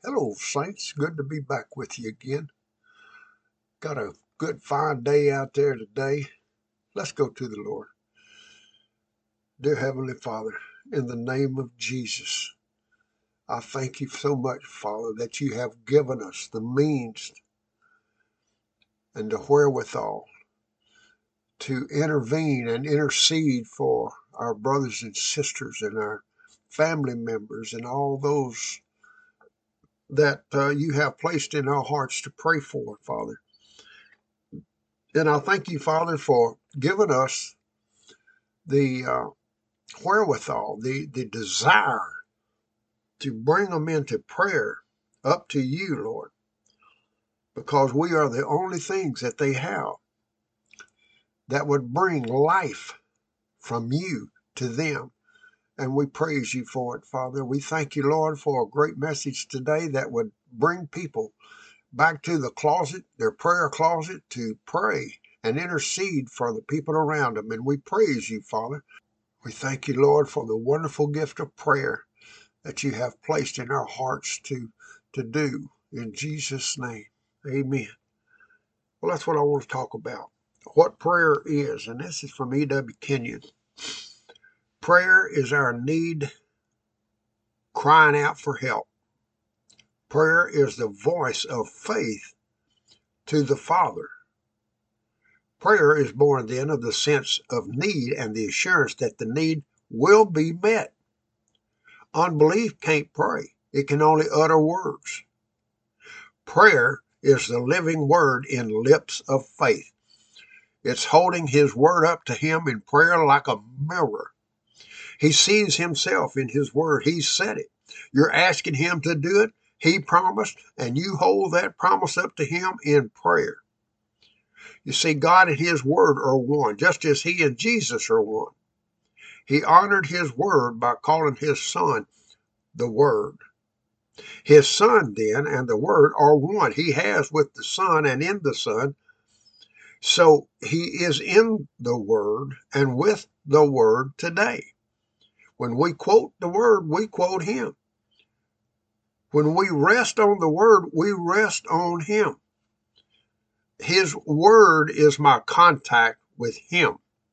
Hello, Saints. Good to be back with you again. Got a good, fine day out there today. Let's go to the Lord. Dear Heavenly Father, in the name of Jesus, I thank you so much, Father, that you have given us the means and the wherewithal to intervene and intercede for our brothers and sisters and our family members and all those that you have placed in our hearts to pray for, Father. And I thank you, Father, for giving us the wherewithal, the desire to bring them into prayer up to you, Lord, because we are the only things that they have that would bring life from you to them. And we praise you for it, Father. We thank you, Lord, for a great message today that would bring people back to the closet, their prayer closet, to pray and intercede for the people around them. And we praise you, Father. We thank you, Lord, for the wonderful gift of prayer that you have placed in our hearts to do. In Jesus' name, amen. Well, that's what I want to talk about. What prayer is, and this is from E.W. Kenyon. Prayer is our need crying out for help. Prayer is the voice of faith to the Father. Prayer is born then of the sense of need and the assurance that the need will be met. Unbelief can't pray. It can only utter words. Prayer is the living word in lips of faith. It's holding his word up to him in prayer like a mirror. He sees himself in his word. He said it. You're asking him to do it. He promised, and you hold that promise up to him in prayer. You see, God and his word are one, just as he and Jesus are one. He honored his word by calling his son the Word. His Son, then, and the Word are one. He has with the Son and in the Son. So he is in the Word and with the Word today. When we quote the Word, we quote him. When we rest on the Word, we rest on him. His Word is my contact with him.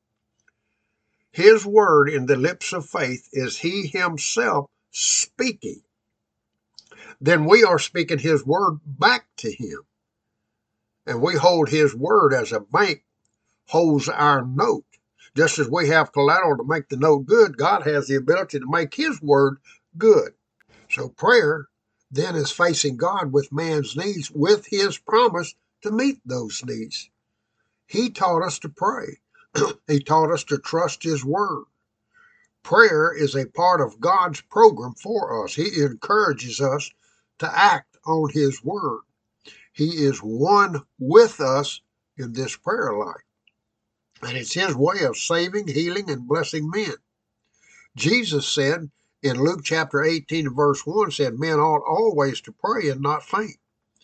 His word in the lips of faith is he himself speaking. Then we are speaking his word back to him. And we hold his word as a bank holds our note. Just as we have collateral to make the note good, God has the ability to make his word good. So prayer then is facing God with man's needs with his promise to meet those needs. He taught us to pray. He taught us to trust his word. Prayer is a part of God's program for us. He encourages us to act on his word. He is one with us in this prayer life. And it's his way of saving, healing, and blessing men. Jesus said in Luke chapter 18 verse 1, said, men ought always to pray and not faint.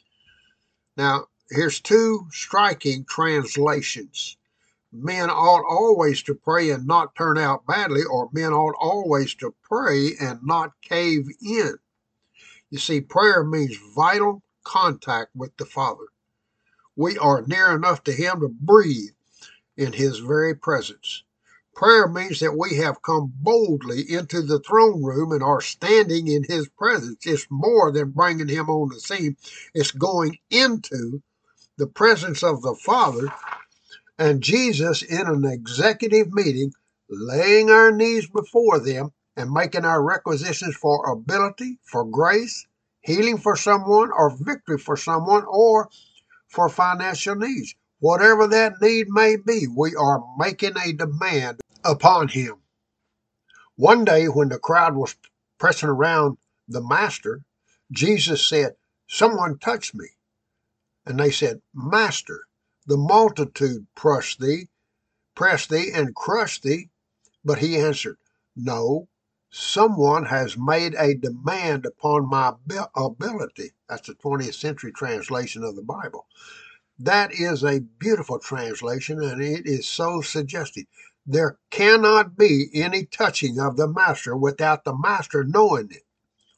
Now, here's two striking translations. Men ought always to pray and not turn out badly, or men ought always to pray and not cave in. You see, prayer means vital contact with the Father. We are near enough to him to breathe in his very presence. Prayer means that we have come boldly into the throne room and are standing in his presence. It's more than bringing him on the scene. It's going into the presence of the Father and Jesus in an executive meeting, laying our needs before them and making our requisitions for ability, for grace, healing for someone, or victory for someone, or for financial needs. Whatever that need may be, we are making a demand upon him. One day when the crowd was pressing around the master, Jesus said, someone touched me. And they said, Master, the multitude press thee and crush thee. But he answered, no, someone has made a demand upon my ability. That's the 20th century translation of the Bible. That is a beautiful translation, and it is so suggestive. There cannot be any touching of the master without the master knowing it.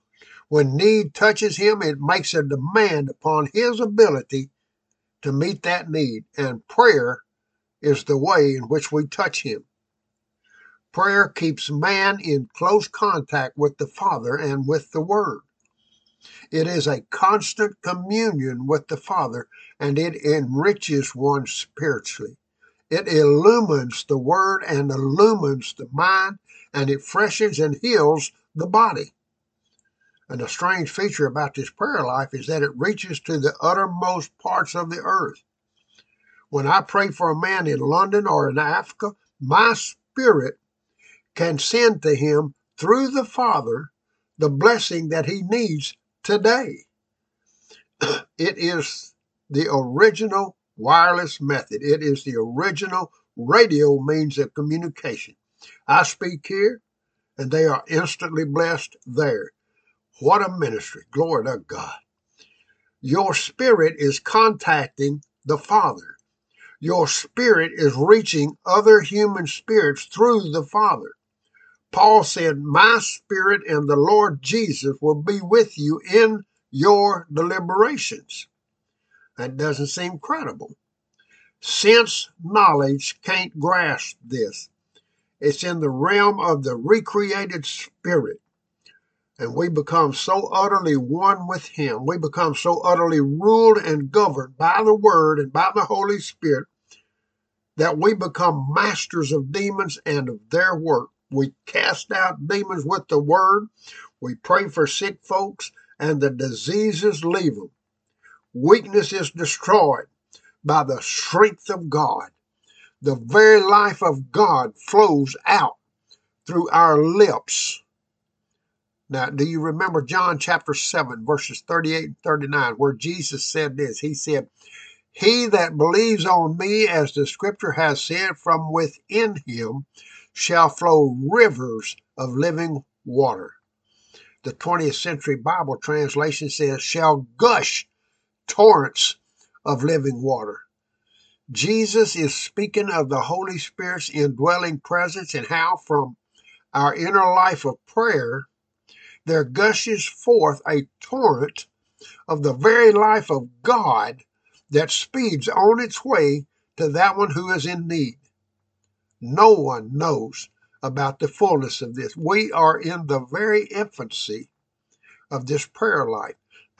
When need touches him, it makes a demand upon his ability to meet that need. And prayer is the way in which we touch him. Prayer keeps man in close contact with the Father and with the Word. It is a constant communion with the Father, and it enriches one spiritually. It illumines the Word and illumines the mind, and it freshens and heals the body. And a strange feature about this prayer life is that it reaches to the uttermost parts of the earth. When I pray for a man in London or in Africa, my spirit can send to him through the Father the blessing that he needs today. It is the original wireless method. It is the original radio means of communication. I speak here, and they are instantly blessed there. What a ministry. Glory to God. Your spirit is contacting the Father. Your spirit is reaching other human spirits through the Father. Paul said, my spirit and the Lord Jesus will be with you in your deliberations. That doesn't seem credible. Sense knowledge can't grasp this. It's in the realm of the recreated spirit. And we become so utterly one with him. We become so utterly ruled and governed by the Word and by the Holy Spirit that we become masters of demons and of their work. We cast out demons with the Word. We pray for sick folks, and the diseases leave them. Weakness is destroyed by the strength of God. The very life of God flows out through our lips. Now, do you remember John chapter 7, verses 38 and 39, where Jesus said this? He said, he that believes on me, as the scripture has said, from within him shall flow rivers of living water. The 20th century Bible translation says, shall gush torrents of living water. Jesus is speaking of the Holy Spirit's indwelling presence and how from our inner life of prayer, there gushes forth a torrent of the very life of God that speeds on its way to that one who is in need. No one knows about the fullness of this. We are in the very infancy of this prayer life.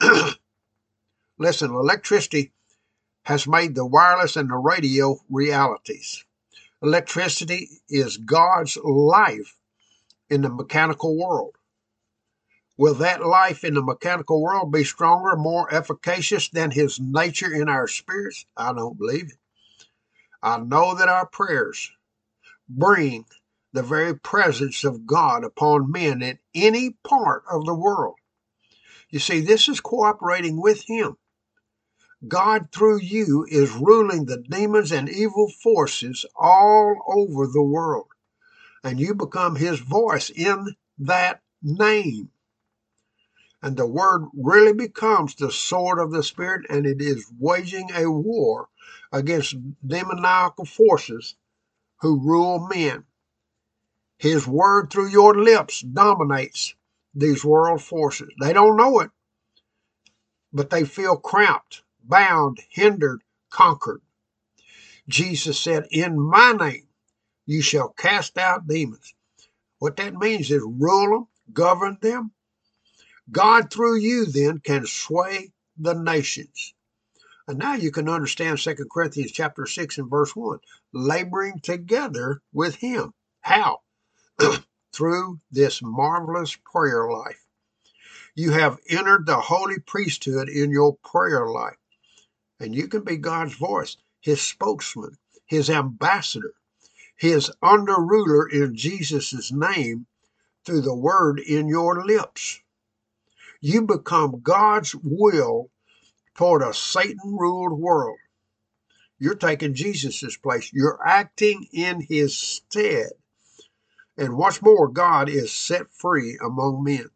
Listen, electricity has made the wireless and the radio realities. Electricity is God's life in the mechanical world. Will that life in the mechanical world be stronger, more efficacious than his nature in our spirits? I don't believe it. I know that our prayers bring the very presence of God upon men in any part of the world. You see, this is cooperating with him. God, through you, is ruling the demons and evil forces all over the world. And you become his voice in that name. And the word really becomes the sword of the Spirit, and it is waging a war against demoniacal forces who rule men. His word through your lips dominates these world forces. They don't know it, but they feel cramped, bound, hindered, conquered. Jesus said, in my name you shall cast out demons. What that means is rule them, govern them. God through you then can sway the nations. And now you can understand 2 Corinthians chapter 6 and verse 1. Laboring together with him. How? Through this marvelous prayer life. You have entered the holy priesthood in your prayer life. And you can be God's voice, his spokesman, his ambassador, his under ruler in Jesus' name through the word in your lips. You become God's will toward a Satan-ruled world. You're taking Jesus' place. You're acting in his stead. And what's more, God is set free among men.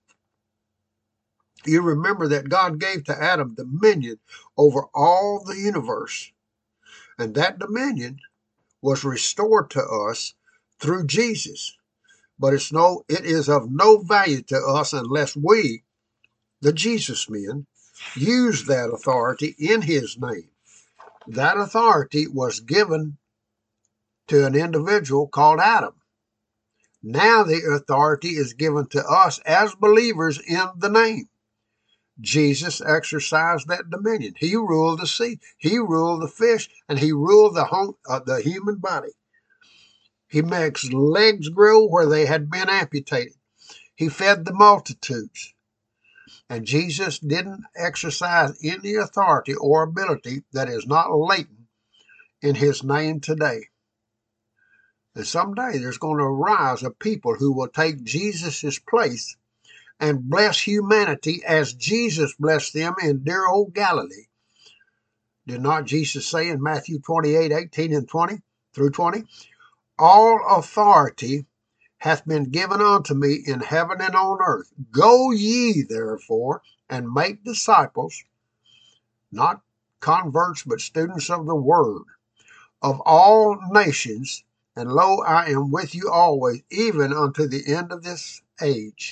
You remember that God gave to Adam dominion over all the universe. And that dominion was restored to us through Jesus. But it is of no value to us unless we the Jesus men, used that authority in his name. That authority was given to an individual called Adam. Now the authority is given to us as believers in the name. Jesus exercised that dominion. He ruled the sea, he ruled the fish, and he ruled the human body. He makes legs grow where they had been amputated. He fed the multitudes. And Jesus didn't exercise any authority or ability that is not latent in his name today. And someday there's going to arise a people who will take Jesus' place and bless humanity as Jesus blessed them in dear old Galilee. Did not Jesus say in Matthew 28:18 and 20 through 20, all authority hath been given unto me in heaven and on earth. Go ye therefore and make disciples, not converts, but students of the word, of all nations, and lo, I am with you always, even unto the end of this age.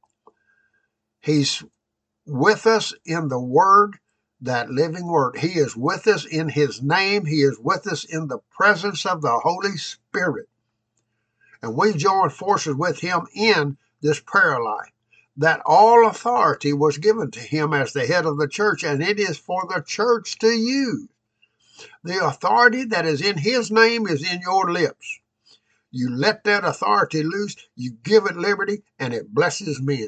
He's with us in the word, that living word. He is with us in his name. He is with us in the presence of the Holy Spirit. And we join forces with him in this prayer life. That all authority was given to him as the head of the church, and it is for the church to use. The authority that is in his name is in your lips. You let that authority loose, you give it liberty, and it blesses men.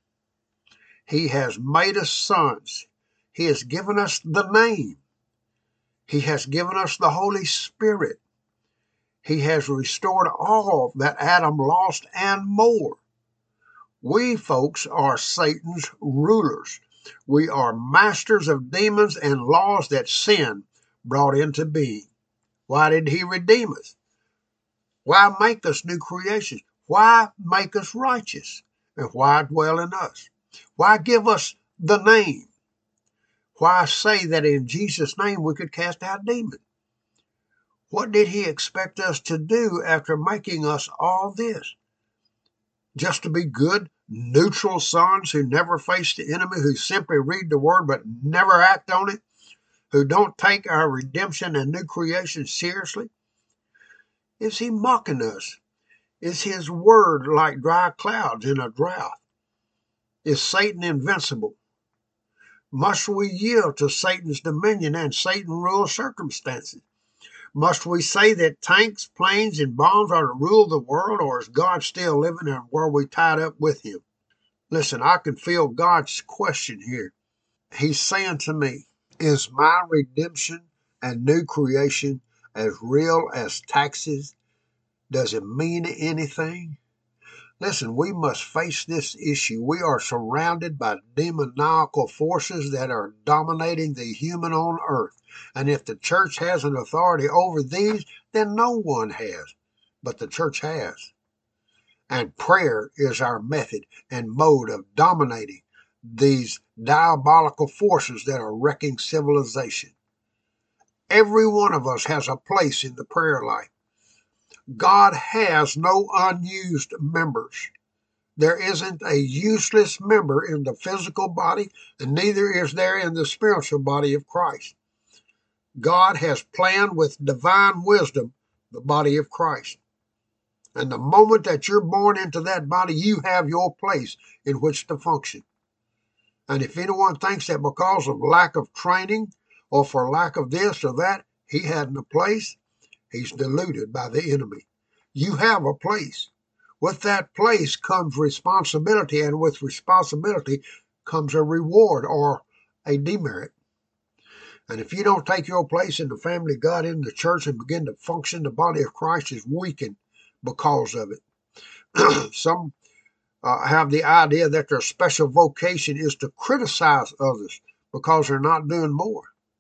He has made us sons. He has given us the name. He has given us the Holy Spirit. He has restored all that Adam lost and more. We folks are Satan's rulers. We are masters of demons and laws that sin brought into being. Why did he redeem us? Why make us new creations? Why make us righteous? And why dwell in us? Why give us the name? Why say that in Jesus' name we could cast out demons? What did he expect us to do after making us all this? Just to be good, neutral sons who never face the enemy, who simply read the word but never act on it, who don't take our redemption and new creation seriously? Is he mocking us? Is his word like dry clouds in a drought? Is Satan invincible? Must we yield to Satan's dominion and Satan-ruled circumstances? Must we say that tanks, planes, and bombs are to rule the world, or is God still living and were we tied up with him? Listen, I can feel God's question here. He's saying to me, is my redemption and new creation as real as taxes? Does it mean anything? Listen, we must face this issue. We are surrounded by demoniacal forces that are dominating the human on earth. And if the church has an authority over these, then no one has. But the church has. And prayer is our method and mode of dominating these diabolical forces that are wrecking civilization. Every one of us has a place in the prayer life. God has no unused members. There isn't a useless member in the physical body, and neither is there in the spiritual body of Christ. God has planned with divine wisdom the body of Christ. And the moment that you're born into that body, you have your place in which to function. And if anyone thinks that because of lack of training or for lack of this or that, he hadn't a place, he's deluded by the enemy. You have a place. With that place comes responsibility, and with responsibility comes a reward or a demerit. And if you don't take your place in the family of God, in the church, and begin to function, the body of Christ is weakened because of it. Some have the idea that their special vocation is to criticize others because they're not doing more.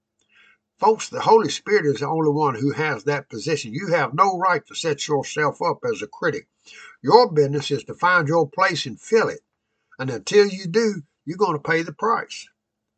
Folks, the Holy Spirit is the only one who has that position. You have no right to set yourself up as a critic. Your business is to find your place and fill it. And until you do, you're going to pay the price.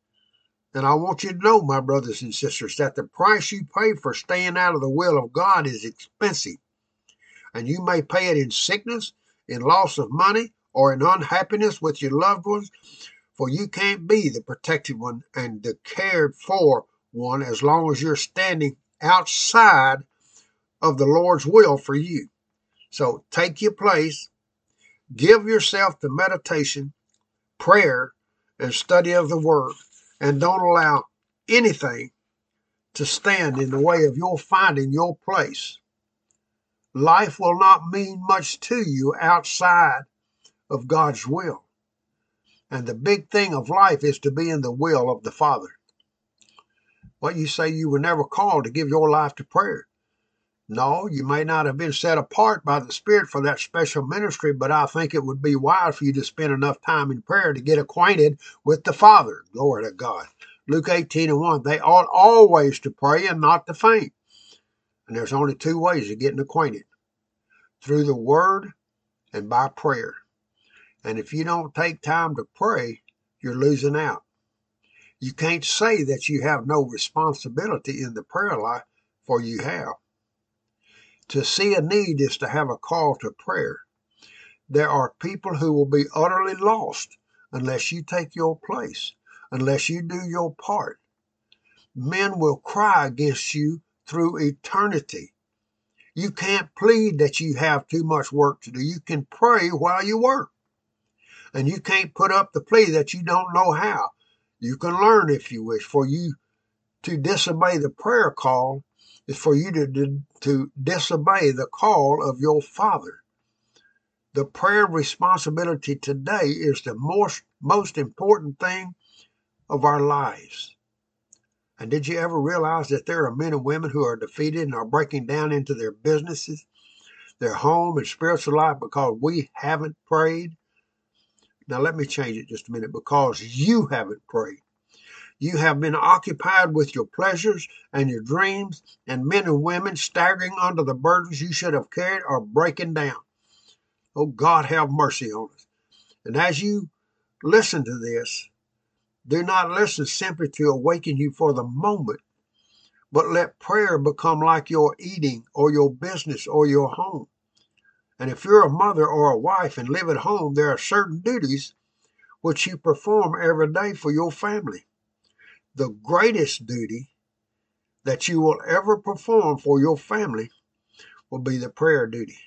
And I want you to know, my brothers and sisters, that the price you pay for staying out of the will of God is expensive. And you may pay it in sickness, in loss of money, or in unhappiness with your loved ones. For you can't be the protected one and the cared for one as long as you're standing outside of the Lord's will for you. So take your place, give yourself to meditation, prayer, and study of the Word, and don't allow anything to stand in the way of your finding your place. Life will not mean much to you outside of God's will. And the big thing of life is to be in the will of the Father. What you say, you were never called to give your life to prayer. No, you may not have been set apart by the Spirit for that special ministry, but I think it would be wise for you to spend enough time in prayer to get acquainted with the Father. Glory to God. Luke 18:1, they ought always to pray and not to faint. And there's only two ways of getting acquainted: through the Word and by prayer. And if you don't take time to pray, you're losing out. You can't say that you have no responsibility in the prayer life, for you have. To see a need is to have a call to prayer. There are people who will be utterly lost unless you take your place, unless you do your part. Men will cry against you through eternity. You can't plead that you have too much work to do. You can pray while you work. And you can't put up the plea that you don't know how. You can learn if you wish. For you to disobey the prayer call is for you to disobey the call of your Father. The prayer responsibility today is the most important thing of our lives. And did you ever realize that there are men and women who are defeated and are breaking down into their businesses, their home and spiritual life because we haven't prayed? Now let me change it just a minute. Because you haven't prayed. You have been occupied with your pleasures and your dreams, and men and women staggering under the burdens you should have carried are breaking down. Oh, God, have mercy on us. And as you listen to this, do not listen simply to awaken you for the moment, but let prayer become like your eating or your business or your home. And if you're a mother or a wife and live at home, there are certain duties which you perform every day for your family. The greatest duty that you will ever perform for your family will be the prayer duty.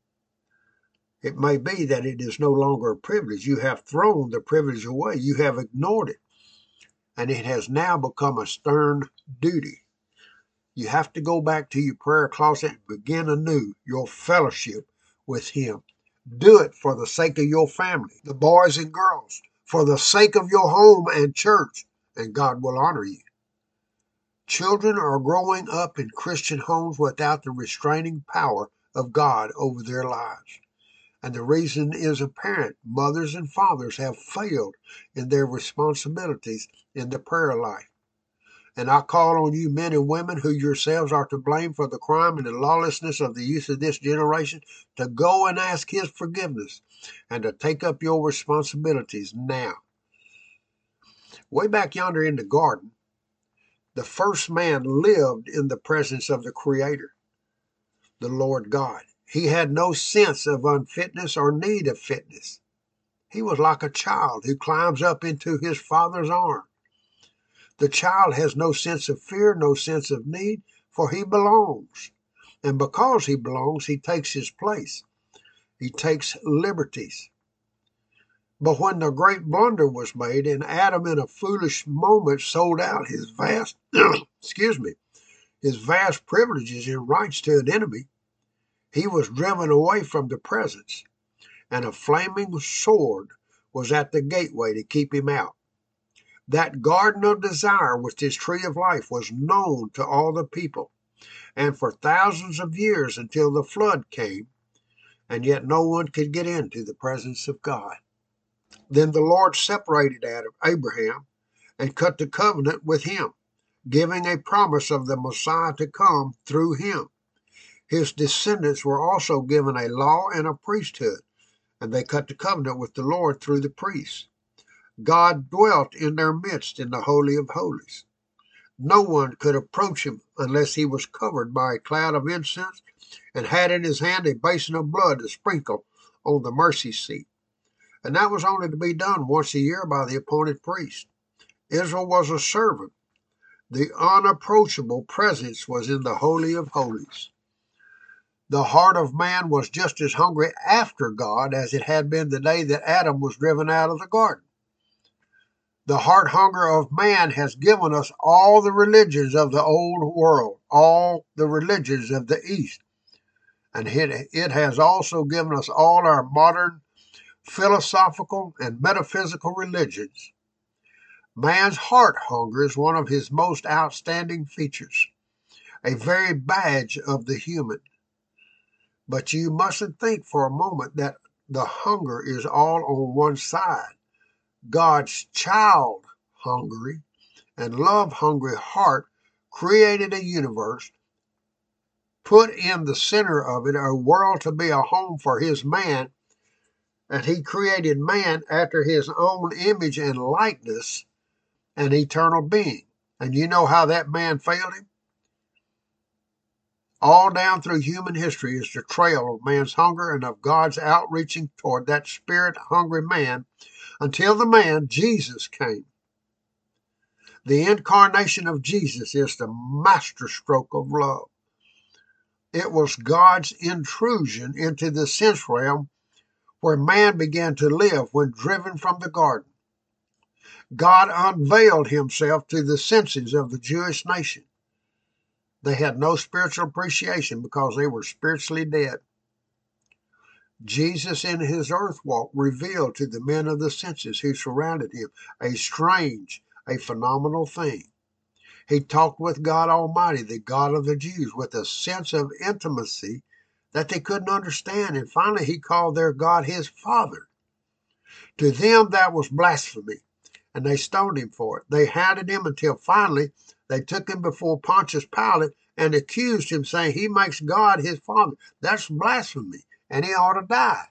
It may be that it is no longer a privilege. You have thrown the privilege away. You have ignored it. And it has now become a stern duty. You have to go back to your prayer closet and begin anew your fellowship with Him. Do it for the sake of your family, the boys and girls, for the sake of your home and church, and God will honor you. Children are growing up in Christian homes without the restraining power of God over their lives. And the reason is apparent. Mothers and fathers have failed in their responsibilities in the prayer life. And I call on you men and women who yourselves are to blame for the crime and the lawlessness of the youth of this generation to go and ask His forgiveness and to take up your responsibilities now. Way back yonder in the garden, the first man lived in the presence of the Creator, the Lord God. He had no sense of unfitness or need of fitness. He was like a child who climbs up into his father's arm. The child has no sense of fear, no sense of need, for he belongs. And because he belongs, he takes his place. He takes liberties. But when the great blunder was made and Adam in a foolish moment sold out his vast, his vast privileges and rights to an enemy, he was driven away from the presence, and a flaming sword was at the gateway to keep him out. That garden of desire with this tree of life was known to all the people, and for thousands of years until the flood came, and yet no one could get into the presence of God. Then the Lord separated Abraham and cut the covenant with him, giving a promise of the Messiah to come through him. His descendants were also given a law and a priesthood, and they cut the covenant with the Lord through the priests. God dwelt in their midst in the Holy of Holies. No one could approach him unless he was covered by a cloud of incense and had in his hand a basin of blood to sprinkle on the mercy seat. And that was only to be done once a year by the appointed priest. Israel was a servant. The unapproachable presence was in the Holy of Holies. The heart of man was just as hungry after God as it had been the day that Adam was driven out of the garden. The heart hunger of man has given us all the religions of the old world, all the religions of the East. And it has also given us all our modern philosophical and metaphysical religions. Man's heart hunger is one of his most outstanding features, a very badge of the human. But you mustn't think for a moment that the hunger is all on one side. God's child-hungry and love-hungry heart created a universe, put in the center of it a world to be a home for his man, and he created man after his own image and likeness, an eternal being. And you know how that man failed him? All down through human history is the trail of man's hunger and of God's outreaching toward that spirit-hungry man until the man, Jesus, came. The incarnation of Jesus is the masterstroke of love. It was God's intrusion into the sense realm where man began to live when driven from the garden. God unveiled himself to the senses of the Jewish nation. They had no spiritual appreciation because they were spiritually dead. Jesus in his earth walk revealed to the men of the senses who surrounded him a strange, a phenomenal thing. He talked with God Almighty, the God of the Jews, with a sense of intimacy that they couldn't understand. And finally, he called their God his Father. To them, that was blasphemy, and they stoned him for it. They hounded him until finally they took him before Pontius Pilate and accused him, saying he makes God his Father. That's blasphemy, and he ought to die.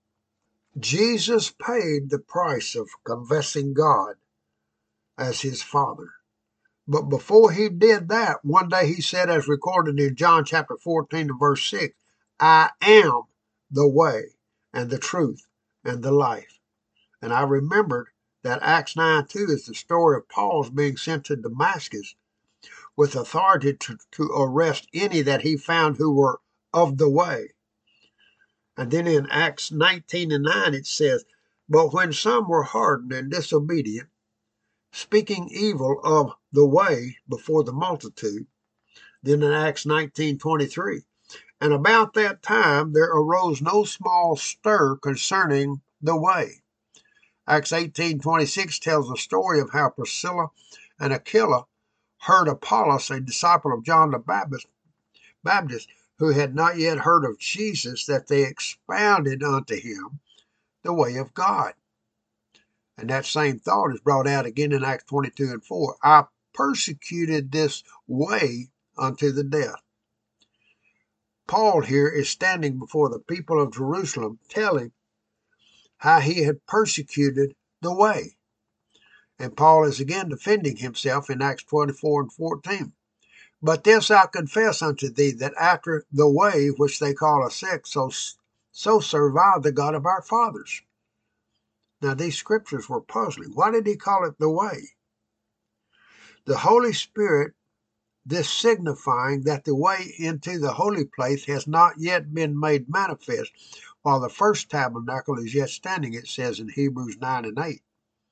Jesus paid the price of confessing God as his Father. But before he did that, one day he said, as recorded in John chapter 14 and verse 6, I am the way and the truth and the life. And I remembered that Acts 9:2 is the story of Paul's being sent to Damascus with authority to arrest any that he found who were of the way. And then in Acts 19:9 it says, but when some were hardened and disobedient, speaking evil of the way before the multitude, then in Acts 19:23, and about that time there arose no small stir concerning the way. Acts 18:26 tells the story of how Priscilla and Aquila heard Apollos, a disciple of John the Baptist, who had not yet heard of Jesus, that they expounded unto him the way of God. And that same thought is brought out again in Acts 22:4. I persecuted this way unto the death. Paul here is standing before the people of Jerusalem, telling how he had persecuted the way. And Paul is again defending himself in Acts 24:14. But this I confess unto thee, that after the way which they call a sect, so serve I the God of our fathers. Now these scriptures were puzzling. Why did he call it the way? The Holy Spirit, this signifying that the way into the holy place has not yet been made manifest, while the first tabernacle is yet standing, it says in Hebrews 9:8.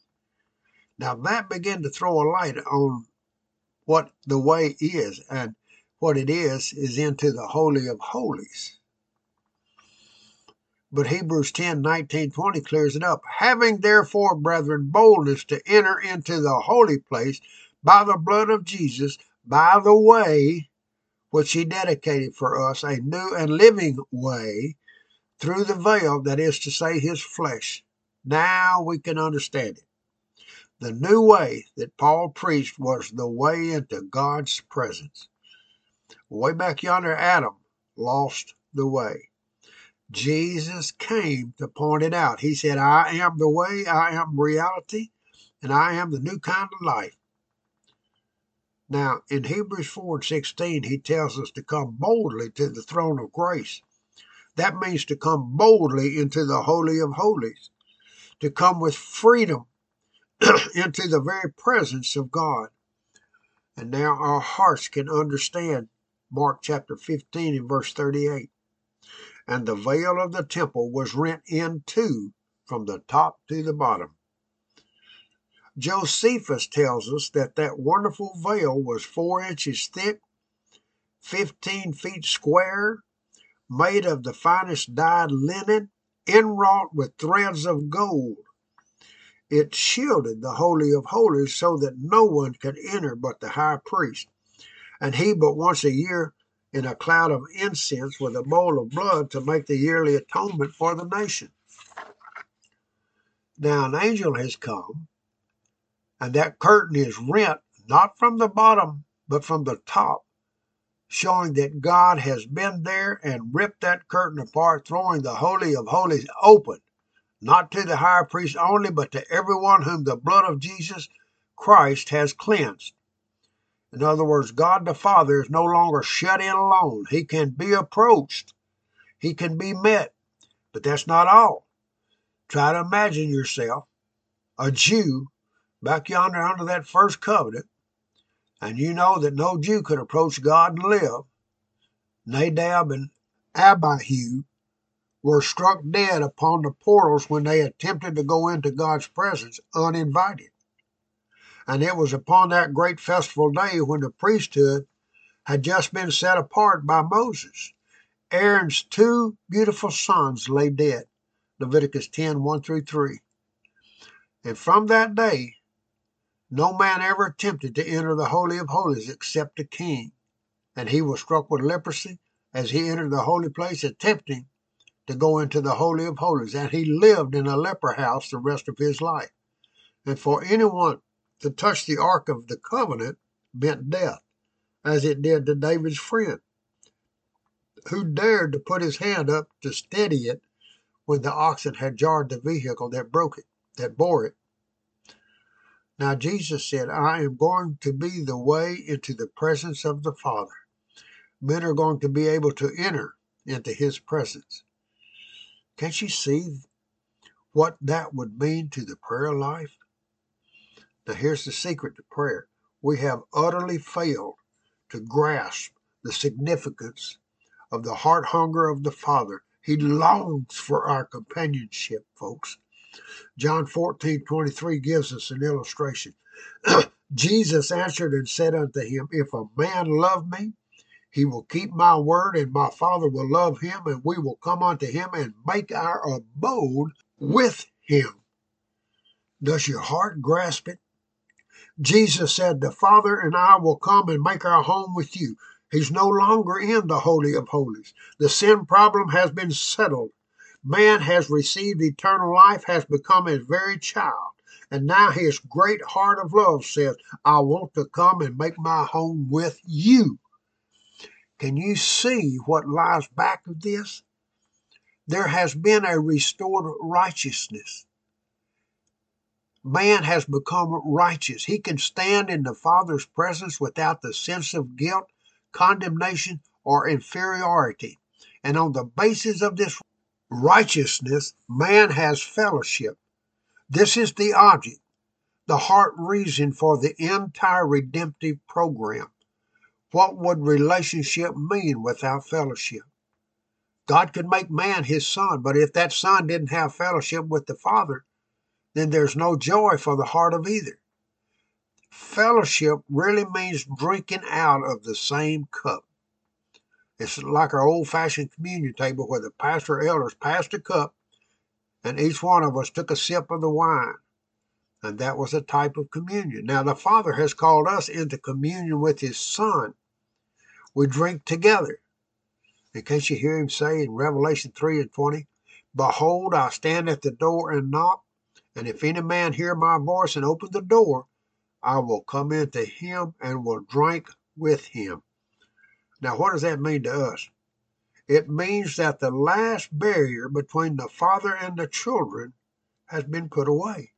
Now that began to throw a light on what the way is, and what it is into the Holy of Holies. But Hebrews 10:19-20 clears it up. Having therefore, brethren, boldness to enter into the holy place by the blood of Jesus, by the way which he dedicated for us, a new and living way, through the veil, that is to say, his flesh. Now we can understand it. The new way that Paul preached was the way into God's presence. Way back yonder, Adam lost the way. Jesus came to point it out. He said, I am the way, I am reality, and I am the new kind of life. Now, in Hebrews 4:16, he tells us to come boldly to the throne of grace. That means to come boldly into the Holy of Holies. to come with freedom into the very presence of God. And now our hearts can understand Mark chapter 15 and verse 38. And the veil of the temple was rent in two from the top to the bottom. Josephus tells us that that wonderful veil was 4 inches thick, 15 feet square, made of the finest dyed linen, inwrought with threads of gold. It shielded the Holy of Holies so that no one could enter but the high priest, and he but once a year in a cloud of incense with a bowl of blood to make the yearly atonement for the nation. Now an angel has come, and that curtain is rent, not from the bottom, but from the top, showing that God has been there and ripped that curtain apart, throwing the Holy of Holies open, not to the high priest only, but to everyone whom the blood of Jesus Christ has cleansed. In other words, God the Father is no longer shut in alone. He can be approached. He can be met. But that's not all. Try to imagine yourself a Jew back yonder under that first covenant, and you know that no Jew could approach God and live. Nadab and Abihu were struck dead upon the portals when they attempted to go into God's presence uninvited. And it was upon that great festival day when the priesthood had just been set apart by Moses. Aaron's 2 beautiful sons lay dead. Leviticus 10, 1 through 3. And from that day, no man ever attempted to enter the Holy of Holies except the king. And he was struck with leprosy as he entered the holy place, attempting to go into the Holy of Holies. And he lived in a leper house the rest of his life. And for anyone to touch the Ark of the Covenant meant death, as it did to David's friend, who dared to put his hand up to steady it when the oxen had jarred the vehicle that bore it. Now Jesus said, I am going to be the way into the presence of the Father. Men are going to be able to enter into his presence. Can't you see what that would mean to the prayer life? Now here's the secret to prayer. We have utterly failed to grasp the significance of the heart hunger of the Father. He longs for our companionship, folks. John 14:23 gives us an illustration. Jesus answered and said unto him, If a man love me, he will keep my word, and my Father will love him, and we will come unto him and make our abode with him. Does your heart grasp it? Jesus said, The Father and I will come and make our home with you. He's no longer in the Holy of Holies. The sin problem has been settled. Man has received eternal life, has become his very child. And now his great heart of love says, I want to come and make my home with you. Can you see what lies back of this? There has been a restored righteousness. Man has become righteous. He can stand in the Father's presence without the sense of guilt, condemnation, or inferiority. And on the basis of this righteousness, man has fellowship. This is the object, the heart reason for the entire redemptive program. What would relationship mean without fellowship? God could make man his son, but if that son didn't have fellowship with the Father, then there's no joy for the heart of either. Fellowship really means drinking out of the same cup. It's like our old-fashioned communion table where the pastor or elders passed a cup and each one of us took a sip of the wine. And that was a type of communion. Now the Father has called us into communion with his Son. We drink together. And can't you hear him say in Revelation 3:20, Behold, I stand at the door and knock, and if any man hear my voice and open the door, I will come into him and will drink with him. Now, what does that mean to us? It means that the last barrier between the Father and the children has been put away.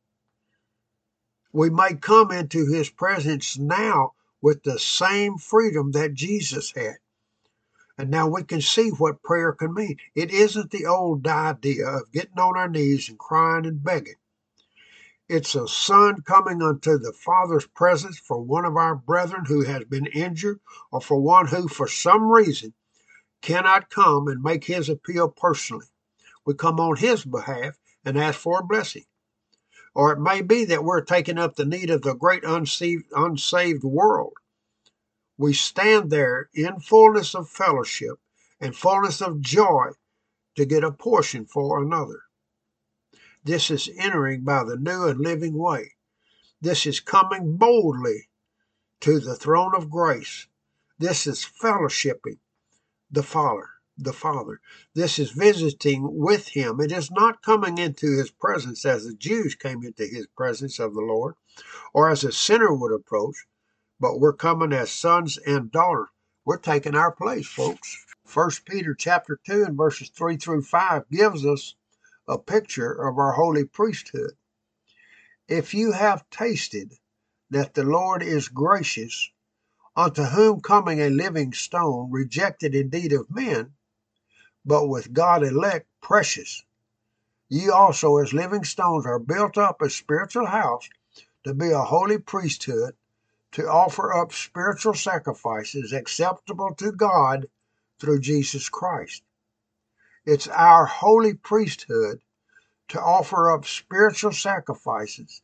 We may come into his presence now with the same freedom that Jesus had. And now we can see what prayer can mean. It isn't the old idea of getting on our knees and crying and begging. It's a son coming unto the Father's presence for one of our brethren who has been injured, or for one who, for some reason, cannot come and make his appeal personally. We come on his behalf and ask for a blessing. Or it may be that we're taking up the need of the great unsaved world. We stand there in fullness of fellowship and fullness of joy to get a portion for another. This is entering by the new and living way. This is coming boldly to the throne of grace. This is fellowshipping the Father. This is visiting with him. It is not coming into his presence as the Jews came into his presence of the Lord, or as a sinner would approach, but we're coming as sons and daughters. We're taking our place, folks. 1 Peter chapter 2 and verses 3 through 5 gives us a picture of our holy priesthood. If you have tasted that the Lord is gracious, unto whom coming a living stone, rejected indeed of men, but with God elect precious, ye also as living stones are built up a spiritual house to be a holy priesthood, to offer up spiritual sacrifices acceptable to God through Jesus Christ. It's our holy priesthood to offer up spiritual sacrifices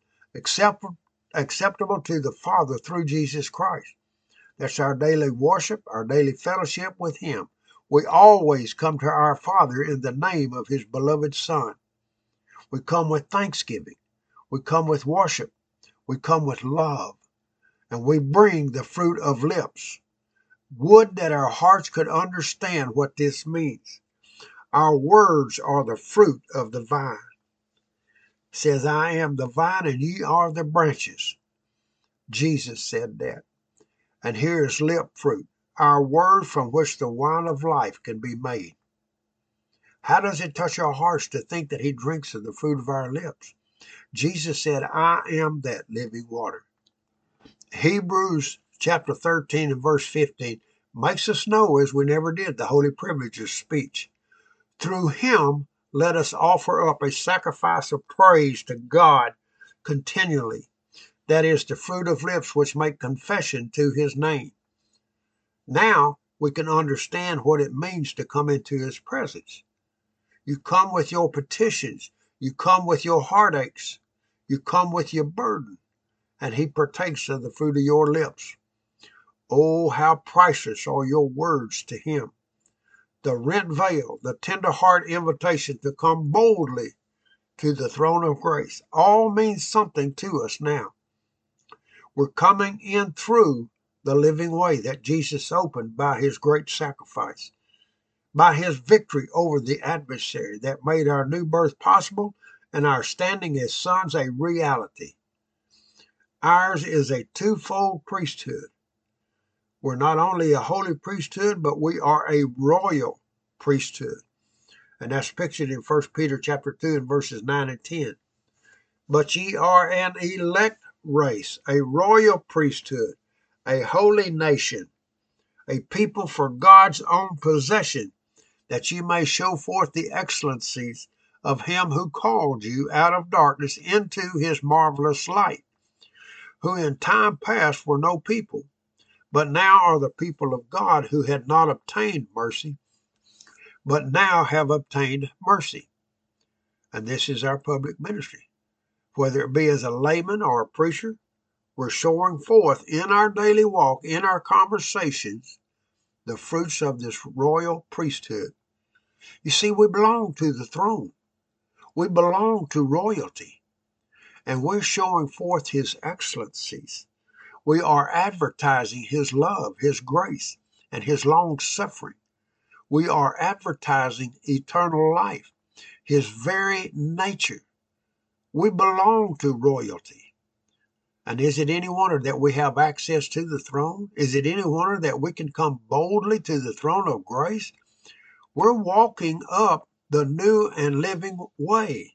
acceptable to the Father through Jesus Christ. That's our daily worship, our daily fellowship with him. We always come to our Father in the name of his beloved Son. We come with thanksgiving. We come with worship. We come with love. And we bring the fruit of lips. Would that our hearts could understand what this means. Our words are the fruit of the vine. It says, I am the vine and ye are the branches. Jesus said that. And here is lip fruit, our word from which the wine of life can be made. How does it touch our hearts to think that he drinks of the fruit of our lips? Jesus said, I am that living water. Hebrews chapter 13 and verse 15 makes us know, as we never did, the holy privilege of speech. Through him, let us offer up a sacrifice of praise to God continually. That is the fruit of lips which make confession to his name. Now we can understand what it means to come into his presence. You come with your petitions. You come with your heartaches. You come with your burden. And he partakes of the fruit of your lips. Oh, how priceless are your words to him. The rent veil, the tender heart invitation to come boldly to the throne of grace, all means something to us now. We're coming in through the living way that Jesus opened by his great sacrifice, by his victory over the adversary that made our new birth possible and our standing as sons a reality. Ours is a twofold priesthood. We're not only a holy priesthood, but we are a royal priesthood. And that's pictured in 1 Peter chapter 2 and verses 9 and 10. But ye are an elect race, a royal priesthood, a holy nation, a people for God's own possession, that ye may show forth the excellencies of him who called you out of darkness into his marvelous light, who in time past were no people, but now are the people of God, who had not obtained mercy, but now have obtained mercy. And this is our public ministry. Whether it be as a layman or a preacher, we're showing forth in our daily walk, in our conversations, the fruits of this royal priesthood. You see, we belong to the throne. We belong to royalty. And we're showing forth his excellencies. We are advertising his love, his grace, and his long suffering. We are advertising eternal life, his very nature. We belong to royalty. And is it any wonder that we have access to the throne? Is it any wonder that we can come boldly to the throne of grace? We're walking up the new and living way.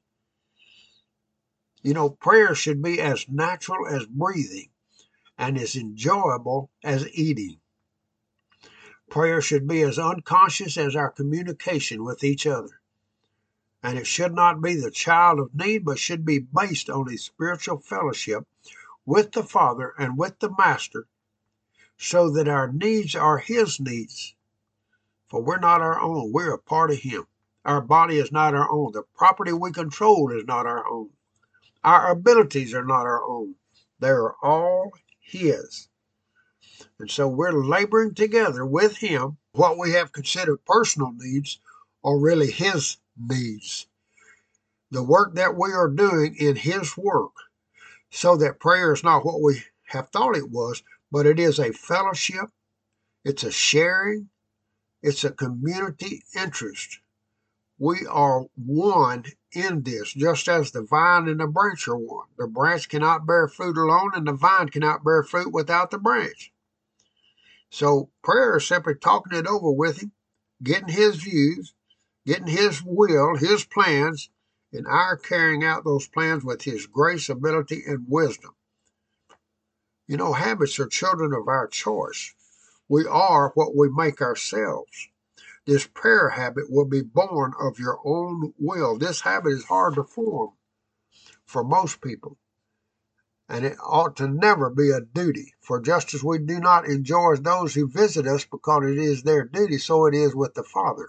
You know, prayer should be as natural as breathing and as enjoyable as eating. Prayer should be as unconscious as our communication with each other. And it should not be the child of need, but should be based on a spiritual fellowship with the Father and with the Master, so that our needs are His needs. For we're not our own. We're a part of Him. Our body is not our own. The property we control is not our own. Our abilities are not our own. They are all His. And so we're laboring together with Him. What we have considered personal needs are really His needs. The work that we are doing in His work, so that prayer is not what we have thought it was, but it is a fellowship, it's a sharing, it's a community interest. We are one in this, just as the vine and the branch are one. The branch cannot bear fruit alone, and the vine cannot bear fruit without the branch. So prayer is simply talking it over with Him, getting His views, getting His will, His plans, and our carrying out those plans with His grace, ability, and wisdom. You know, habits are children of our choice. We are what we make ourselves. This prayer habit will be born of your own will. This habit is hard to form for most people, and it ought to never be a duty. For just as we do not enjoy those who visit us because it is their duty, so it is with the Father.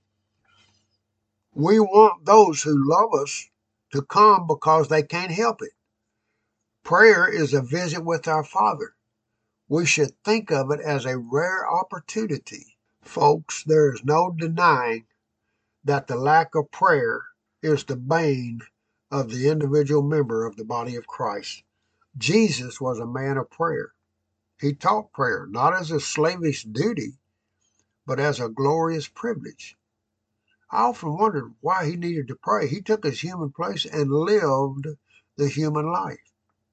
We want those who love us to come because they can't help it. Prayer is a visit with our Father. We should think of it as a rare opportunity. Folks, there is no denying that the lack of prayer is the bane of the individual member of the body of Christ. Jesus was a man of prayer. He taught prayer, not as a slavish duty, but as a glorious privilege. I often wondered why He needed to pray. He took His human place and lived the human life.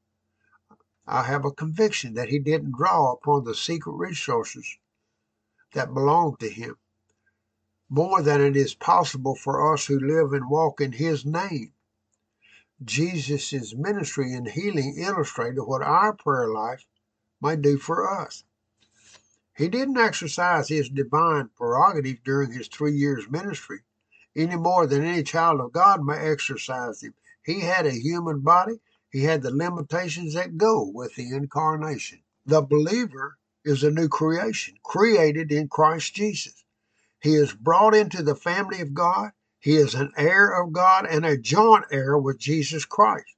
I have a conviction that He didn't draw upon the secret resources that belong to Him more than it is possible for us who live and walk in His name. Jesus' ministry and healing illustrated what our prayer life may do for us. He didn't exercise His divine prerogative during His 3 years ministry any more than any child of God may exercise them. He had a human body. He had the limitations that go with the incarnation. The believer is a new creation, created in Christ Jesus. He is brought into the family of God. He is an heir of God and a joint heir with Jesus Christ.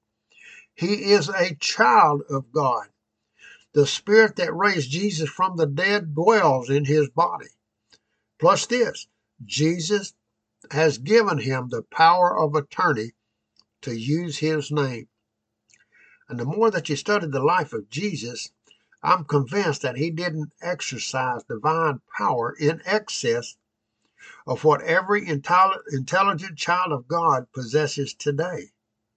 He is a child of God. The Spirit that raised Jesus from the dead dwells in His body. Plus this, Jesus has given Him the power of attorney to use His name. And the more that you study the life of Jesus, I'm convinced that He didn't exercise divine power in excess of what every intelligent child of God possesses today.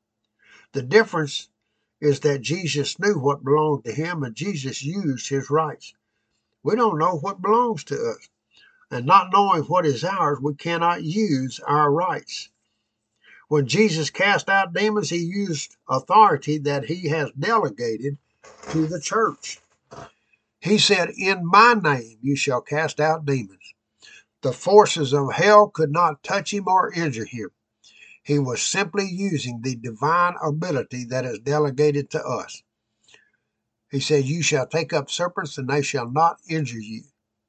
The difference is that Jesus knew what belonged to Him, and Jesus used His rights. We don't know what belongs to us, and not knowing what is ours, we cannot use our rights. When Jesus cast out demons, He used authority that He has delegated to the church. He said, "In my name you shall cast out demons." The forces of hell could not touch Him or injure Him. He was simply using the divine ability that is delegated to us. He said, "You shall take up serpents, and they shall not injure you."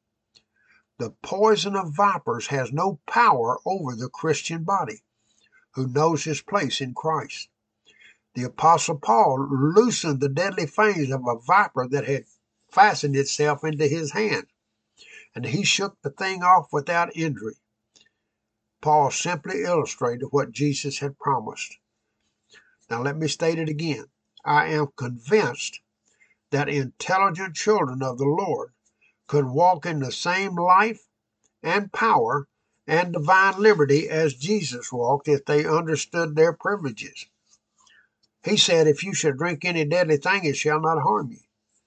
The poison of vipers has no power over the Christian body, who knows his place in Christ. The Apostle Paul loosened the deadly fangs of a viper that had fastened itself into his hand, and he shook the thing off without injury. Paul simply illustrated what Jesus had promised. Now let me state it again. I am convinced that intelligent children of the Lord could walk in the same life and power and divine liberty as Jesus walked if they understood their privileges. He said, "If you shall drink any deadly thing, it shall not harm you."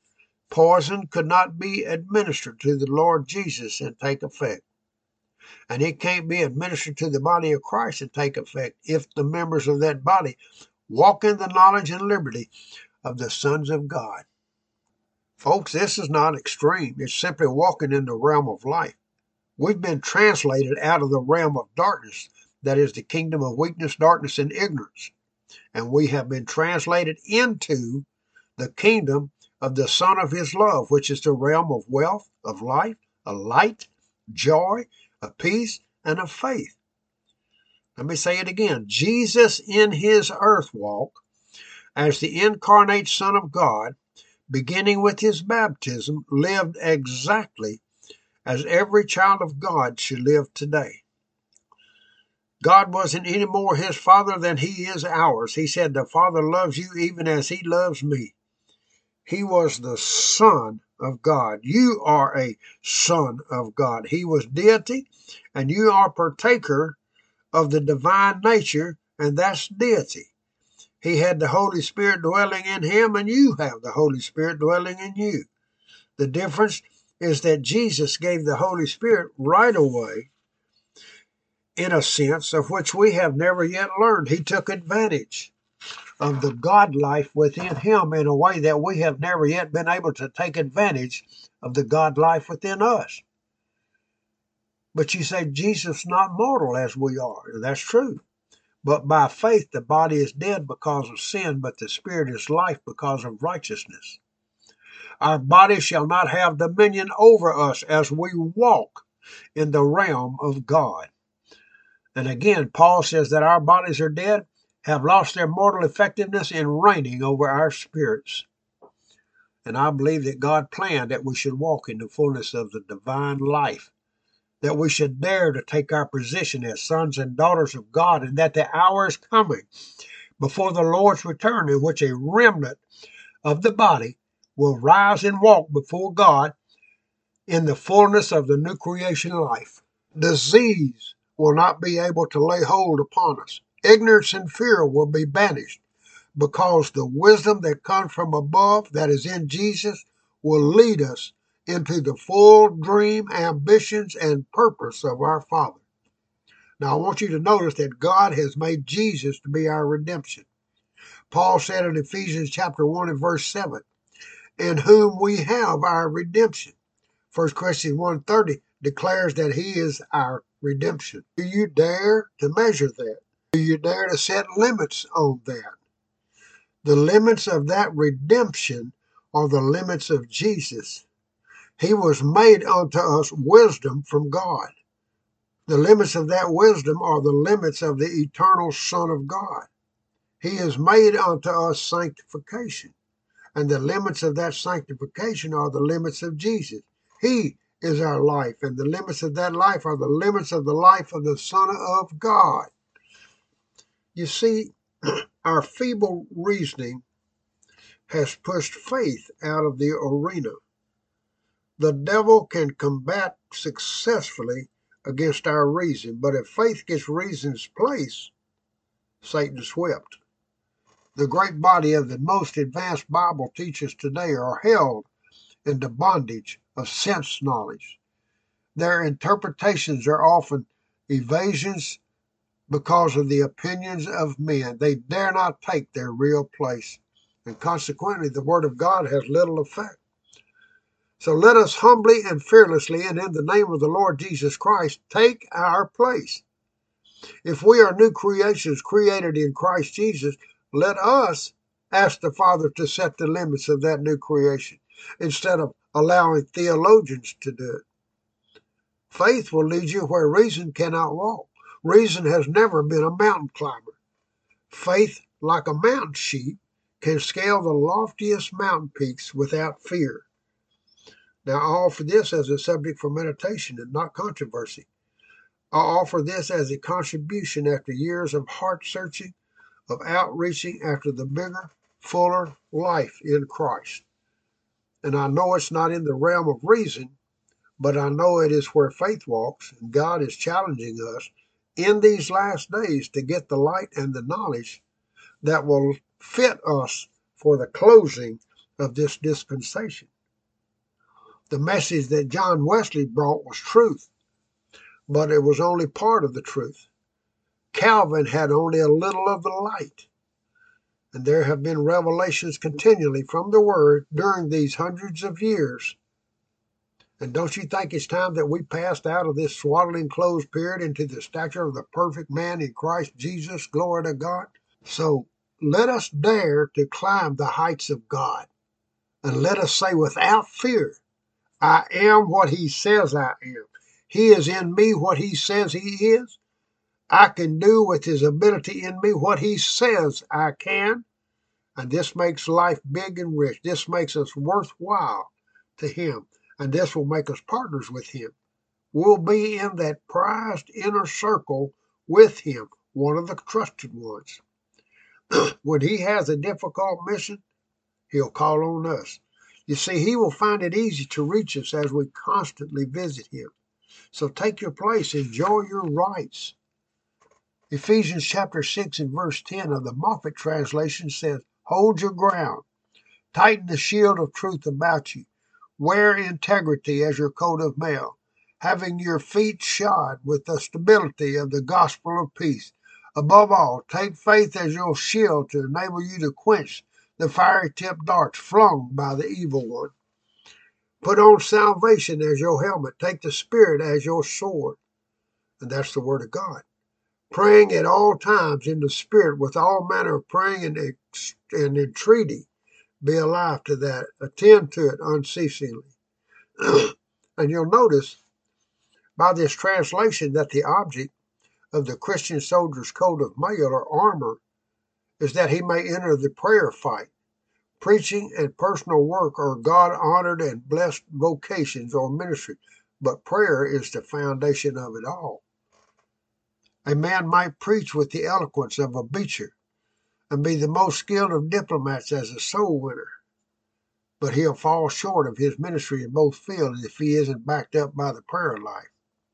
Poison could not be administered to the Lord Jesus and take effect. And it can't be administered to the body of Christ and take effect if the members of that body walk in the knowledge and liberty of the sons of God. Folks, this is not extreme. It's simply walking in the realm of life. We've been translated out of the realm of darkness, that is the kingdom of weakness, darkness, and ignorance. And we have been translated into the kingdom of the Son of His love, which is the realm of wealth, of life, of light, joy, of peace, and of faith. Let me say it again. Jesus in His earth walk as the incarnate Son of God, beginning with His baptism, lived exactly as every child of God should live today. God wasn't any more His Father than He is ours. He said, the Father loves you even as He loves me. He was the Son of God. You are a son of God. He was deity, and you are partaker of the divine nature, and that's deity. He had the Holy Spirit dwelling in Him, and you have the Holy Spirit dwelling in you. The difference is that Jesus gave the Holy Spirit right away, in a sense of which we have never yet learned. He took advantage of the God life within Him in a way that we have never yet been able to take advantage of the God life within us. But you say Jesus is not mortal as we are. That's true. But by faith the body is dead because of sin, but the spirit is life because of righteousness. Our body shall not have dominion over us as we walk in the realm of God. And again, Paul says that our bodies are dead, have lost their mortal effectiveness in reigning over our spirits. And I believe that God planned that we should walk in the fullness of the divine life, that we should dare to take our position as sons and daughters of God, and that the hour is coming before the Lord's return in which a remnant of the body will rise and walk before God in the fullness of the new creation life. Disease will not be able to lay hold upon us. Ignorance and fear will be banished, because the wisdom that comes from above, that is in Jesus, will lead us into the full dream, ambitions, and purpose of our Father. Now, I want you to notice that God has made Jesus to be our redemption. Paul said in Ephesians chapter 1 and verse 7, in whom we have our redemption. 1 Corinthians 1:30 declares that He is our redemption. Do you dare to measure that? Do you dare to set limits on that? The limits of that redemption are the limits of Jesus. He was made unto us wisdom from God. The limits of that wisdom are the limits of the eternal Son of God. He is made unto us sanctification. And the limits of that sanctification are the limits of Jesus. He is our life, and the limits of that life are the limits of the life of the Son of God. You see, our feeble reasoning has pushed faith out of the arena. The devil can combat successfully against our reason, but if faith gets reason's place, Satan's whipped. The great body of the most advanced Bible teachers today are held in the bondage of sense knowledge. Their interpretations are often evasions because of the opinions of men. They dare not take their real place, and consequently the Word of God has little effect. So let us humbly and fearlessly, and in the name of the Lord Jesus Christ, take our place. If we are new creations created in Christ Jesus, let us ask the Father to set the limits of that new creation instead of allowing theologians to do it. Faith will lead you where reason cannot walk. Reason has never been a mountain climber. Faith, like a mountain sheep, can scale the loftiest mountain peaks without fear. Now, I offer this as a subject for meditation and not controversy. I offer this as a contribution after years of heart searching, of outreaching after the bigger, fuller life in Christ. And I know it's not in the realm of reason, but I know it is where faith walks, and God is challenging us in these last days to get the light and the knowledge that will fit us for the closing of this dispensation. The message that John Wesley brought was truth, but it was only part of the truth. Calvin had only a little of the light. And there have been revelations continually from the Word during these hundreds of years. And don't you think it's time that we passed out of this swaddling clothes period into the stature of the perfect man in Christ Jesus? Glory to God. So let us dare to climb the heights of God. And let us say without fear, I am what he says I am. He is in me what he says he is. I can do with his ability in me what he says I can. And this makes life big and rich. This makes us worthwhile to him. And this will make us partners with him. We'll be in that prized inner circle with him, one of the trusted ones. When he has a difficult mission, he'll call on us. You see, he will find it easy to reach us as we constantly visit him. So take your place, enjoy your rights. Ephesians chapter 6 and verse 10 of the Moffat translation says, hold your ground, tighten the shield of truth about you, wear integrity as your coat of mail, having your feet shod with the stability of the gospel of peace. Above all, take faith as your shield to enable you to quench the fiery tipped darts flung by the evil one. Put on salvation as your helmet. Take the Spirit as your sword. And that's the Word of God. Praying at all times in the Spirit with all manner of praying and entreaty. Be alive to that. Attend to it unceasingly. And you'll notice by this translation that the object of the Christian soldier's coat of mail or armor is that he may enter the prayer fight. Preaching and personal work are God-honored and blessed vocations or ministry, but prayer is the foundation of it all. A man might preach with the eloquence of a Beecher and be the most skilled of diplomats as a soul winner, but he'll fall short of his ministry in both fields if he isn't backed up by the prayer life.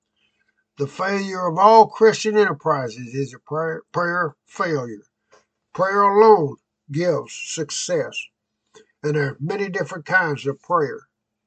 The failure of all Christian enterprises is a prayer failure. Prayer alone gives success. And there are many different kinds of prayer.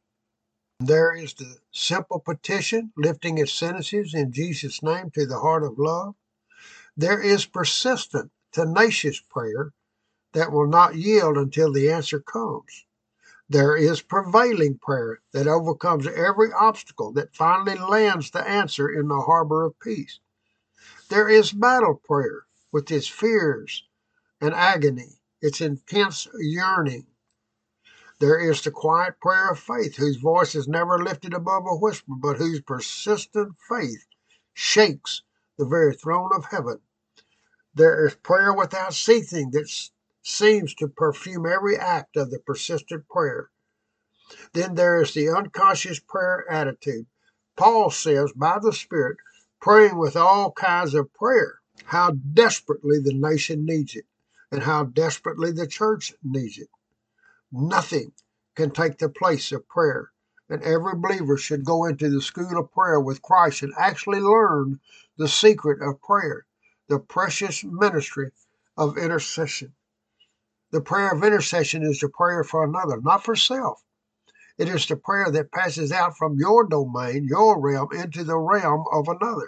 There is the simple petition, lifting its sentences in Jesus' name to the heart of love. There is persistent, tenacious prayer that will not yield until the answer comes. There is prevailing prayer that overcomes every obstacle that finally lands the answer in the harbor of peace. There is battle prayer with its fears and agony, its intense yearning. There is the quiet prayer of faith, whose voice is never lifted above a whisper, but whose persistent faith shakes the very throne of heaven. There is prayer without ceasing that seems to perfume every act of the persistent prayer. Then there is the unconscious prayer attitude. Paul says, by the Spirit, praying with all kinds of prayer. How desperately the nation needs it, and how desperately the church needs it. Nothing can take the place of prayer. And every believer should go into the school of prayer with Christ and actually learn the secret of prayer, the precious ministry of intercession. The prayer of intercession is the prayer for another, not for self. It is the prayer that passes out from your domain, your realm, into the realm of another.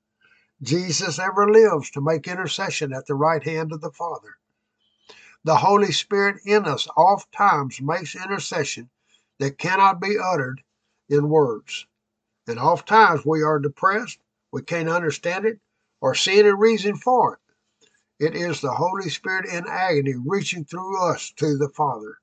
Jesus ever lives to make intercession at the right hand of the Father. The Holy Spirit in us oft times makes intercession that cannot be uttered in words. And oft times we are depressed, we can't understand it, or see any reason for it. It is the Holy Spirit in agony reaching through us to the Father.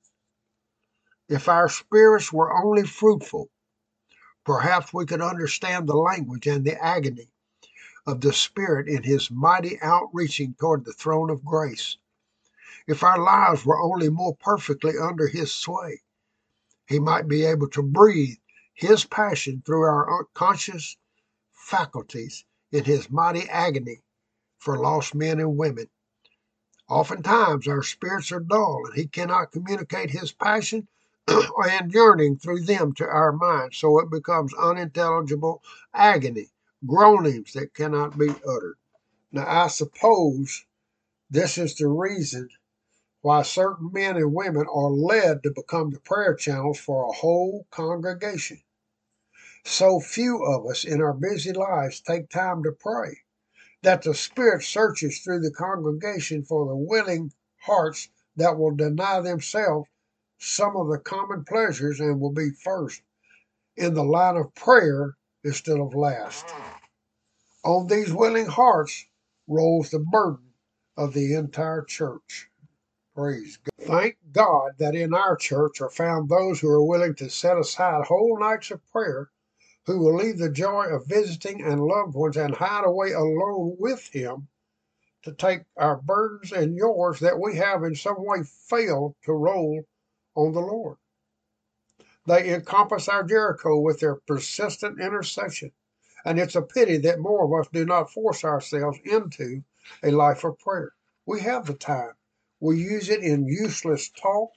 If our spirits were only fruitful, perhaps we could understand the language and the agony of the Spirit in his mighty outreaching toward the throne of grace. If our lives were only more perfectly under his sway, he might be able to breathe his passion through our unconscious faculties in his mighty agony for lost men and women. Oftentimes our spirits are dull, and he cannot communicate his passion and yearning through them to our minds, so it becomes unintelligible agony, groanings that cannot be uttered. Now, I suppose this is the reason why certain men and women are led to become the prayer channels for a whole congregation. So few of us in our busy lives take time to pray that the Spirit searches through the congregation for the willing hearts that will deny themselves some of the common pleasures and will be first in the line of prayer instead of last. On these willing hearts rolls the burden of the entire church. Praise God. Thank God that in our church are found those who are willing to set aside whole nights of prayer, who will leave the joy of visiting and loved ones and hide away alone with Him to take our burdens and yours that we have in some way failed to roll on the Lord. They encompass our Jericho with their persistent intercession, and it's a pity that more of us do not force ourselves into a life of prayer. We have the time. We use it in useless talk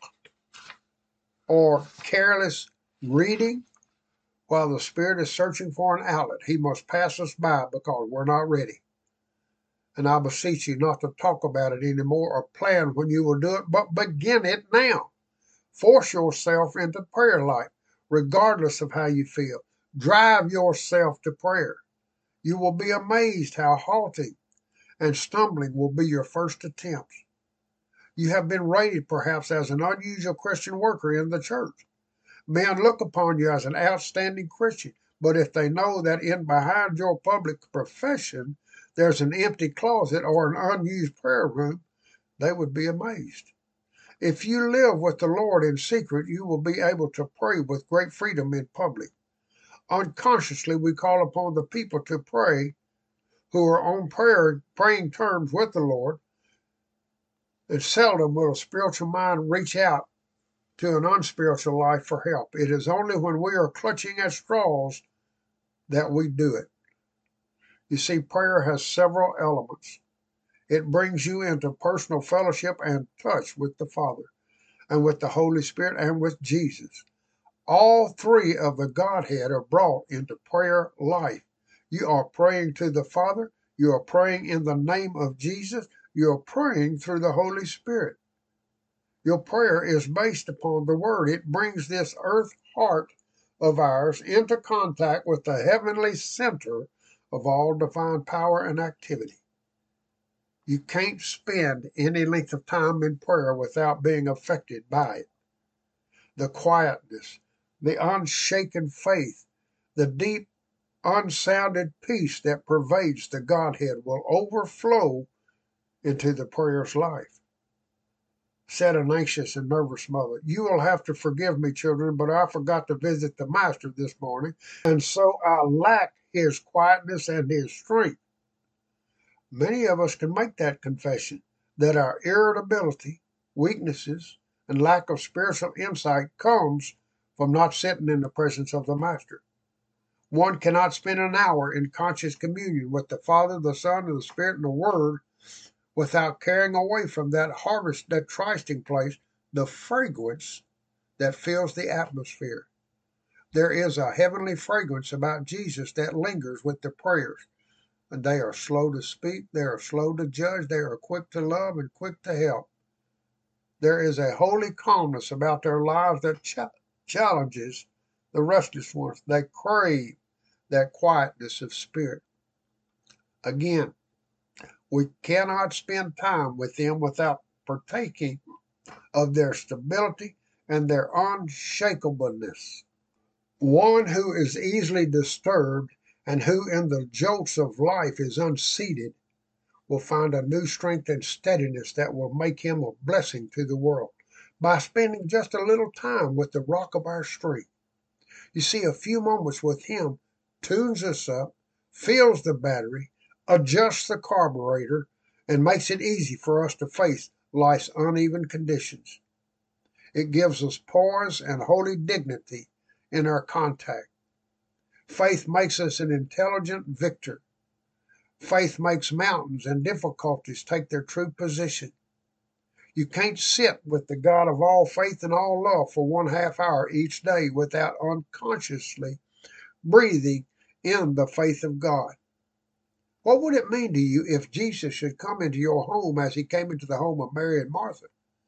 or careless reading while the Spirit is searching for an outlet. He must pass us by because we're not ready. And I beseech you not to talk about it anymore or plan when you will do it, but begin it now. Force yourself into prayer life, regardless of how you feel. Drive yourself to prayer. You will be amazed how halting and stumbling will be your first attempts. You have been rated perhaps as an unusual Christian worker in the church. Men look upon you as an outstanding Christian, but if they know that in behind your public profession there's an empty closet or an unused prayer room, they would be amazed. If you live with the Lord in secret, you will be able to pray with great freedom in public. Unconsciously, we call upon the people to pray who are on praying terms with the Lord, and seldom will a spiritual mind reach out to an unspiritual life for help. It is only when we are clutching at straws that we do it. You see, prayer has several elements. It brings you into personal fellowship and touch with the Father, and with the Holy Spirit, and with Jesus. All three of the Godhead are brought into prayer life. You are praying to the Father. You are praying in the name of Jesus. You are praying through the Holy Spirit. Your prayer is based upon the Word. It brings this earth heart of ours into contact with the heavenly center of all divine power and activity. You can't spend any length of time in prayer without being affected by it. The quietness, the unshaken faith, the deep, unsounded peace that pervades the Godhead will overflow into the prayer's life. Said an anxious and nervous mother, "You will have to forgive me, children, but I forgot to visit the Master this morning, and so I lack His quietness and His strength." Many of us can make that confession, that our irritability, weaknesses, and lack of spiritual insight comes from not sitting in the presence of the Master. One cannot spend an hour in conscious communion with the Father, the Son, and the Spirit, and the Word without carrying away from that trysting place, the fragrance that fills the atmosphere. There is a heavenly fragrance about Jesus that lingers with the prayers. And they are slow to speak, they are slow to judge, they are quick to love and quick to help. There is a holy calmness about their lives that challenges the restless ones. They crave that quietness of spirit. Again, we cannot spend time with them without partaking of their stability and their unshakableness. One who is easily disturbed and who in the jolts of life is unseated will find a new strength and steadiness that will make him a blessing to the world by spending just a little time with the rock of our strength. You see, a few moments with him tunes us up, fills the battery, adjusts the carburetor, and makes it easy for us to face life's uneven conditions. It gives us poise and holy dignity in our contact. Faith makes us an intelligent victor. Faith makes mountains and difficulties take their true position. You can't sit with the God of all faith and all love for 1/2 hour each day without unconsciously breathing in the faith of God. What would it mean to you if Jesus should come into your home as He came into the home of Mary and Martha?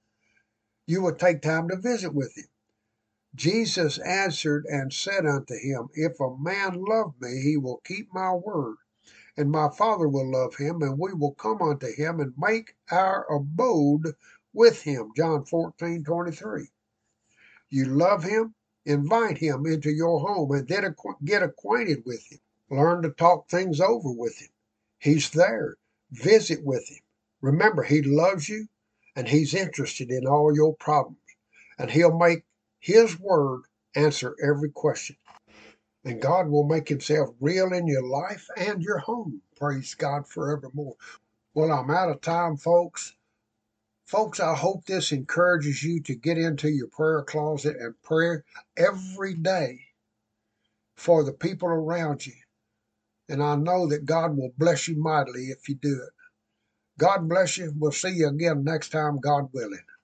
You would take time to visit with Him. Jesus answered and said unto him, "If a man love me, he will keep my word, and my Father will love him, and we will come unto him and make our abode with him, John 14:23. You love him, invite him into your home and then get acquainted with him. Learn to talk things over with him. He's there. Visit with him. Remember, he loves you and he's interested in all your problems. And he'll make his word answer every question. And God will make himself real in your life and your home. Praise God forevermore. Well, I'm out of time, folks. Folks, I hope this encourages you to get into your prayer closet and pray every day for the people around you. And I know that God will bless you mightily if you do it. God bless you. We'll see you again next time, God willing.